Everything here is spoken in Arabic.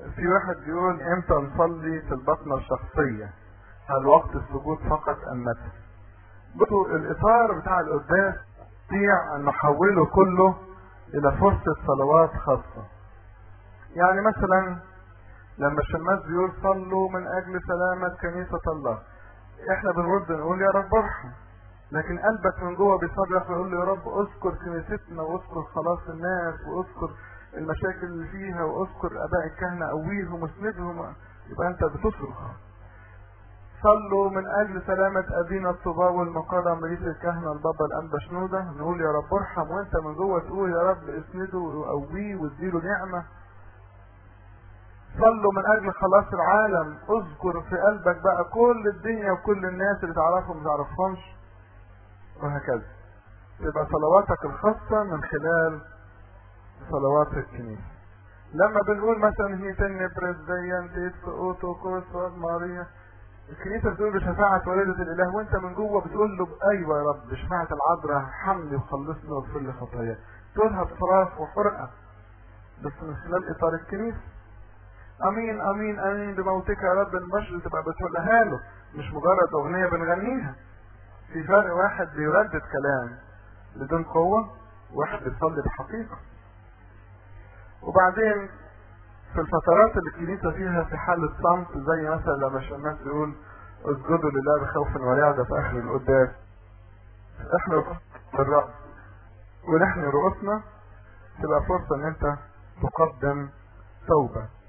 في واحد بيقول امتى نصلي في البطنة الشخصية؟ هل وقت السجود فقط ام متى؟ بصوا الاطار بتاع القداس نستطيع ان نحوله كله الى فرصة صلوات خاصة. يعني مثلا لما الشماس بيقول صلوا من اجل سلامة كنيسة الله، احنا بنرد نقول يا رب ارحم، لكن قلبك من جوه بيصرخ ويقول له يا رب اذكر كنيستنا واذكر خلاص الناس واذكر المشاكل اللي فيها واذكر اباء الكهنة قويهم واسندهم. يبقى انت بتصرخ. صلوا من اجل سلامة ابينا الطباوي المقرم رئيس الكهنة البابا الانبا شنودة، نقول يا رب ارحم، وانت من جوه تقول يا رب اسنده وقويه واديله نعمة. صلوا من اجل خلاص العالم، اذكر في قلبك بقى كل الدنيا وكل الناس اللي تعرفهم ما تعرفهمش، وهكذا. تبقى صلواتك الخاصة من خلال صلوات الكنيسة. لما بنقول مثلا هي تنبرز زين تيتس اوتو كوس ماريا، الكنيسة بتقول بشفاعة والدة الاله، وانت من جوه بتقول له ايوه يا رب بشفاعة العذراء حملي وخلصني واغفر لي خطاياي. تقولها بصراخ وحرقة بس من خلال اطار الكنيسة. امين امين امين بموتك يا رب البشر تبقى بتقولها له، مش مجرد اغنية بنغنيها. في فرق، واحد بيردد كلام بدون قوة، واحد بيصلي بحقيقة. وبعدين في الفترات اللي الكنيسة فيها في حالة صمت، زي مثلا لما الشماس يقول اسجدوا لله بخوف ورعدة في اخر القداس، احنا بالرأس ونحن رؤوسنا، تبقى فرصة ان انت تقدم توبة.